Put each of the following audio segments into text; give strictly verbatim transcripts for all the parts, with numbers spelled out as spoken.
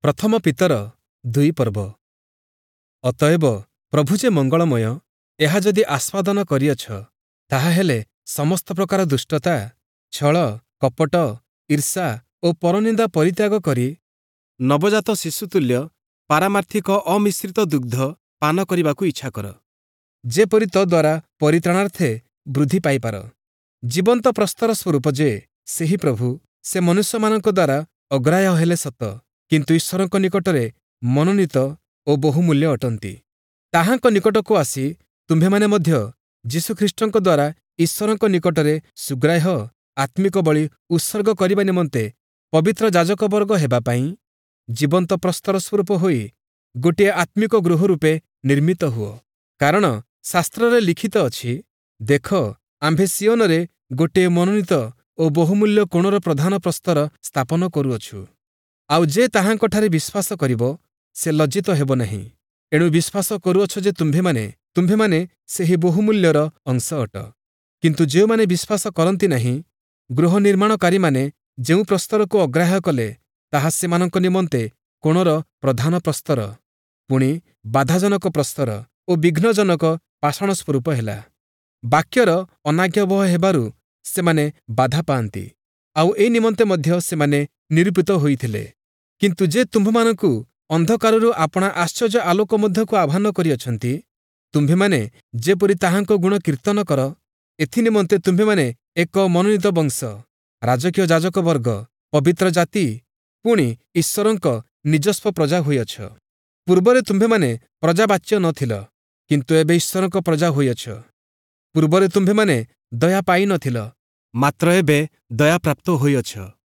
ପ୍ରଥମ ପିତର ଦୁଇ ପର୍ବ। ଅତଏବ ପ୍ରଭୁ ଯେ ମଙ୍ଗଳମୟ, ଏହା ଯଦି ଆସ୍ୱାଦନ କରିଅଛ, ତାହାହେଲେ ସମସ୍ତ ପ୍ରକାର ଦୁଷ୍ଟତା, ଛଳ, କପଟ, ଈର୍ଷା ଓ ପରନିନ୍ଦା ପରିତ୍ୟାଗ କରି ନବଜାତ ଶିଶୁତୁଲ୍ୟ ପାରମାର୍ଥିକ ଅମିଶ୍ରିତ ଦୁଗ୍ଧ ପାନ କରିବାକୁ ଇଚ୍ଛା କର, ଯେପରି ତଦ୍ୱାରା ପରିତ୍ରାଣାର୍ଥେ ବୃଦ୍ଧି ପାଇପାର। ଜୀବନ୍ତ ପ୍ରସ୍ତର ସ୍ୱରୂପ ଯେ ସେହି ପ୍ରଭୁ, ସେ ମନୁଷ୍ୟମାନଙ୍କ ଦ୍ୱାରା ଅଗ୍ରାହ୍ୟ ହେଲେ ସତ, କିନ୍ତୁ ଈଶ୍ୱରଙ୍କ ନିକଟରେ ମନୋନୀତ ଓ ବହୁମୂଲ୍ୟ ଅଟନ୍ତି। ତାହାଙ୍କ ନିକଟକୁ ଆସି ତୁମ୍ଭେମାନେ ମଧ୍ୟ ଯୀଶୁଖ୍ରୀଷ୍ଟଙ୍କ ଦ୍ୱାରା ଈଶ୍ୱରଙ୍କ ନିକଟରେ ସୁଗ୍ରାହ୍ୟ ଆତ୍ମିକ ବଳି ଉତ୍ସର୍ଗ କରିବା ନିମନ୍ତେ ପବିତ୍ର ଯାଜକବର୍ଗ ହେବା ପାଇଁ ଜୀବନ୍ତ ପ୍ରସ୍ତର ସ୍ୱରୂପ ହୋଇ ଗୋଟିଏ ଆତ୍ମିକ ଗୃହ ରୂପେ ନିର୍ମିତ ହୁଅ। କାରଣ ଶାସ୍ତ୍ରରେ ଲିଖିତ ଅଛି, ଦେଖ, ଆମ୍ଭେ ସିଓନରେ ଗୋଟିଏ ମନୋନୀତ ଓ ବହୁମୂଲ୍ୟ କୋଣର ପ୍ରଧାନ ପ୍ରସ୍ତର ସ୍ଥାପନ କରୁଅଛୁ। ଆଉ ଯେ ତାହାଙ୍କଠାରେ ବିଶ୍ୱାସ କରିବ, ସେ ଲଜ୍ଜିତ ହେବ ନାହିଁ। ଏଣୁ ବିଶ୍ୱାସ କରୁଅଛ ଯେ ତୁମ୍ଭେମାନେ ତୁମ୍ଭେମାନେ ସେହି ବହୁମୂଲ୍ୟର ଅଂଶ ଅଟ। କିନ୍ତୁ ଯେଉଁମାନେ ବିଶ୍ୱାସ କରନ୍ତି ନାହିଁ, ଗୃହ ନିର୍ମାଣକାରୀମାନେ ଯେଉଁ ପ୍ରସ୍ତରକୁ ଅଗ୍ରାହ୍ୟ କଲେ, ତାହା ସେମାନଙ୍କ ନିମନ୍ତେ କୋଣର ପ୍ରଧାନ ପ୍ରସ୍ତର, ପୁଣି ବାଧାଜନକ ପ୍ରସ୍ତର ଓ ବିଘ୍ନଜନକ ପାଷାଣ ସ୍ୱରୂପ ହେଲା। ବାକ୍ୟର ଅନାଜ୍ଞାବହ ହେବାରୁ ସେମାନେ ବାଧା ପାଆନ୍ତି, ଆଉ ଏ ନିମନ୍ତେ ମଧ୍ୟ ସେମାନେ ନିରୂପିତ ହୋଇଥିଲେ। କିନ୍ତୁ ଯେ ତୁମ୍ଭମାନଙ୍କୁ ଅନ୍ଧକାରରୁ ଆପଣା ଆଶ୍ଚର୍ଯ୍ୟ ଆଲୋକ ମଧ୍ୟକୁ ଆହ୍ୱାନ କରିଅଛନ୍ତି, ତୁମ୍ଭେମାନେ ଯେପରି ତାହାଙ୍କ ଗୁଣ କୀର୍ତ୍ତନ କର, ଏଥିନିମନ୍ତେ ତୁମ୍ଭେମାନେ ଏକ ମନୋନୀତ ବଂଶ, ରାଜକୀୟ ଯାଜକବର୍ଗ, ପବିତ୍ର ଜାତି, ପୁଣି ଈଶ୍ୱରଙ୍କ ନିଜସ୍ୱ ପ୍ରଜା ହୋଇଅଛ। ପୂର୍ବରେ ତୁମ୍ଭେମାନେ ପ୍ରଜାବାଚ୍ୟ ନ ଥିଲ, କିନ୍ତୁ ଏବେ ଈଶ୍ୱରଙ୍କ ପ୍ରଜା ହୋଇଅଛ। ପୂର୍ବରେ ତୁମ୍ଭେମାନେ ଦୟା ପାଇ ନ ଥିଲ, ମାତ୍ର ଏବେ ଦୟାପ୍ରାପ୍ତ ହୋଇଅଛ।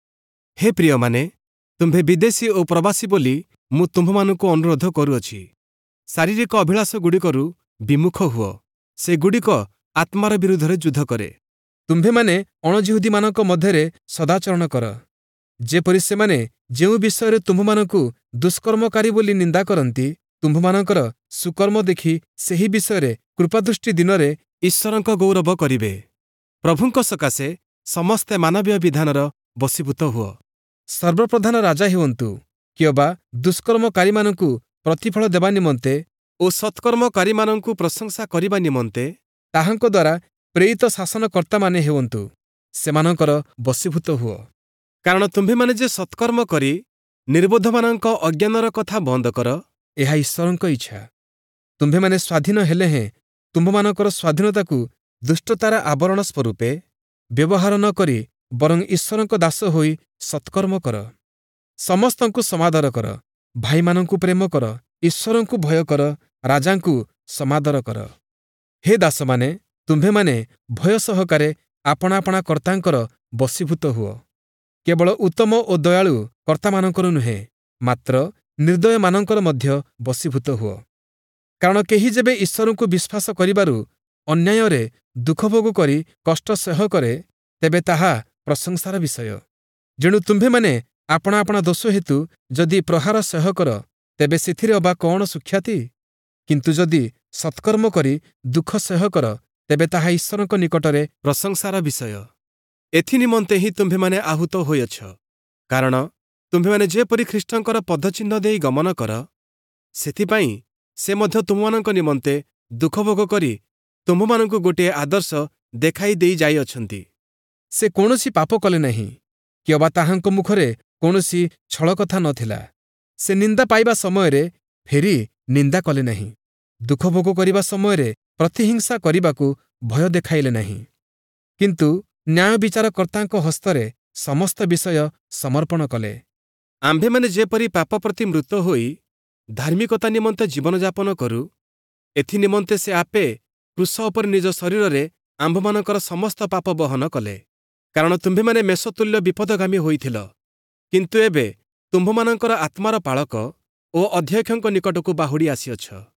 ହେ ପ୍ରିୟମାନେ, ତୁମ୍ଭେ ବିଦେଶୀ ଓ ପ୍ରବାସୀ ବୋଲି ମୁଁ ତୁମ୍ଭମାନଙ୍କୁ ଅନୁରୋଧ କରୁଅଛି। ଶାରୀରିକ ଅଭିଳାଷଗୁଡ଼ିକରୁ ବିମୁଖ ହୁଅ, ସେଗୁଡ଼ିକ ଆତ୍ମାର ବିରୁଦ୍ଧରେ ଯୁଦ୍ଧ କରେ। ତୁମ୍ଭେମାନେ ଅଣଯିହୁଦୀମାନଙ୍କ ମଧ୍ୟରେ ସଦାଚରଣ କର, ଯେପରି ସେମାନେ ଯେଉଁ ବିଷୟରେ ତୁମ୍ଭମାନଙ୍କୁ ଦୁଷ୍କର୍ମକାରୀ ବୋଲି ନିନ୍ଦା କରନ୍ତି, ତୁମ୍ଭମାନଙ୍କର ସୁକର୍ମ ଦେଖି ସେହି ବିଷୟରେ କୃପାଦୃଷ୍ଟି ଦିନରେ ଈଶ୍ୱରଙ୍କ ଗୌରବ କରିବେ। ପ୍ରଭୁଙ୍କ ସକାଶେ ସମସ୍ତେ ମାନବୀୟ ବିଧାନର ବଶୀଭୂତ ହୁଅ। ସର୍ବପ୍ରଧାନ ରାଜା ହୁଅନ୍ତୁ, କିଅବା ଦୁଷ୍କର୍ମକାରୀମାନଙ୍କୁ ପ୍ରତିଫଳ ଦେବା ନିମନ୍ତେ ଓ ସତ୍କର୍ମକାରୀମାନଙ୍କୁ ପ୍ରଶଂସା କରିବା ନିମନ୍ତେ ତାହାଙ୍କ ଦ୍ୱାରା ପ୍ରେରିତ ଶାସନକର୍ତ୍ତାମାନେ ହୁଅନ୍ତୁ, ସେମାନଙ୍କର ବଶୀଭୂତ ହୁଅ। କାରଣ ତୁମ୍ଭେମାନେ ଯେ ସତ୍କର୍ମ କରି ନିର୍ବୋଧମାନଙ୍କ ଅଜ୍ଞାନର କଥା ବନ୍ଦ କର, ଏହା ଈଶ୍ୱରଙ୍କ ଇଚ୍ଛା। ତୁମ୍ଭେମାନେ ସ୍ୱାଧୀନ ହେଲେ ହେଁ ତୁମ୍ଭମାନଙ୍କର ସ୍ୱାଧୀନତାକୁ ଦୁଷ୍ଟତାର ଆବରଣ ସ୍ୱରୂପେ ବ୍ୟବହାର ନ କରି ବରଂ ଈଶ୍ୱରଙ୍କ ଦାସ ହୋଇ ସତ୍କର୍ମ କର। ସମସ୍ତଙ୍କୁ ସମାଦର କର, ଭାଇମାନଙ୍କୁ ପ୍ରେମ କର, ଈଶ୍ୱରଙ୍କୁ ଭୟ କର, ରାଜାଙ୍କୁ ସମାଦର କର। ହେ ଦାସମାନେ, ତୁମ୍ଭେମାନେ ଭୟ ସହକାରେ ଆପଣା ଆପଣା କର୍ତ୍ତାଙ୍କର ବଶୀଭୂତ ହୁଅ, କେବଳ ଉତ୍ତମ ଓ ଦୟାଳୁ କର୍ତ୍ତାମାନଙ୍କର ନୁହେଁ, ମାତ୍ର ନିର୍ଦ୍ଦୟମାନଙ୍କର ମଧ୍ୟ ବଶୀଭୂତ ହୁଅ। କାରଣ କେହି ଯେବେ ଈଶ୍ୱରଙ୍କୁ ବିଶ୍ୱାସ କରିବାରୁ ଅନ୍ୟାୟରେ ଦୁଃଖଭୋଗ କରି କଷ୍ଟ ସହ୍ୟ କରେ, ତେବେ ତାହା ପ୍ରଶଂସାର ବିଷୟ। ଯେଣୁ ତୁମ୍ଭେମାନେ ଆପଣା ଆପଣା ଦୋଷ ହେତୁ ଯଦି ପ୍ରହାର ସହ୍ୟ କର, ତେବେ ସେଥିରେ ଅବା କଅଣ ସୁଖ୍ୟାତି? କିନ୍ତୁ ଯଦି ସତ୍କର୍ମ କରି ଦୁଃଖ ସହ୍ୟ କର, ତେବେ ତାହା ଈଶ୍ୱରଙ୍କ ନିକଟରେ ପ୍ରଶଂସାର ବିଷୟ। ଏଥିନିମନ୍ତେ ହିଁ ତୁମ୍ଭେମାନେ ଆହୁତ ହୋଇଅଛ। କାରଣ ତୁମ୍ଭେମାନେ ଯେପରି ଖ୍ରୀଷ୍ଟଙ୍କର ପଦଚିହ୍ନ ଦେଇ ଗମନ କର, ସେଥିପାଇଁ ସେ ମଧ୍ୟ ତୁମମାନଙ୍କ ନିମନ୍ତେ ଦୁଃଖଭୋଗ କରି ତୁମ୍ଭମାନଙ୍କୁ ଗୋଟିଏ ଆଦର୍ଶ ଦେଖାଇ ଦେଇ ଯାଇଅଛନ୍ତି। ସେ କୌଣସି ପାପ କଲେ ନାହିଁ, କିଅବା ତାହାଙ୍କ ମୁଖରେ କୌଣସି ଛଳ କଥା ନ ଥିଲା। ସେ ନିନ୍ଦା ପାଇବା ସମୟରେ ଫେରି ନିନ୍ଦା କଲେ ନାହିଁ, ଦୁଃଖଭୋଗ କରିବା ସମୟରେ ପ୍ରତିହିଂସା କରିବାକୁ ଭୟ ଦେଖାଇଲେ ନାହିଁ। କିନ୍ତୁ ନ୍ୟାୟ ବିଚାରକର୍ତ୍ତାଙ୍କ ହସ୍ତରେ ସମସ୍ତ ବିଷୟ ସମର୍ପଣ କଲେ। ଆମ୍ଭେମାନେ ଯେପରି ପାପ ପ୍ରତି ମୃତ ହୋଇ ଧାର୍ମିକତା ନିମନ୍ତେ ଜୀବନଯାପନ କରୁ, ଏଥିନିମନ୍ତେ ସେ ଆପେ କ୍ରୁଶ ଉପରେ ନିଜ ଶରୀରରେ ଆମ୍ଭମାନଙ୍କର ସମସ୍ତ ପାପ ବହନ କଲେ। କାରଣ ତୁମ୍ଭେମାନେ ମେଷତୁଲ୍ୟ ବିପଦଗାମୀ ହୋଇଥିଲ, କିନ୍ତୁ ଏବେ ତୁମ୍ଭମାନଙ୍କର ଆତ୍ମାର ପାଳକ ଓ ଅଧ୍ୟକ୍ଷଙ୍କ ନିକଟକୁ ବାହୁଡ଼ି ଆସିଅଛ।